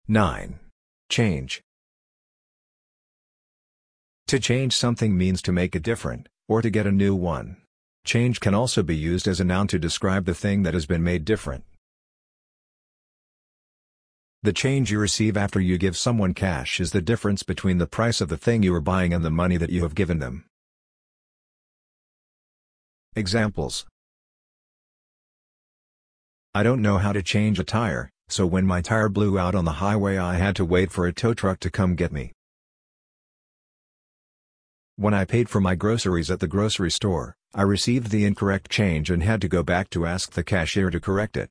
9. Change. To change something means to make it different, or to get a new one. Change can also be used as a noun to describe the thing that has been made different. The change you receive after you give someone cash is the difference between the price of the thing you are buying and the money that you have given them. Examples: I don't know how to change a tire, so when my tire blew out on the highway I had to wait for a tow truck to come get me. When I paid for my groceries at the grocery store, I received the incorrect change and had to go back to ask the cashier to correct it.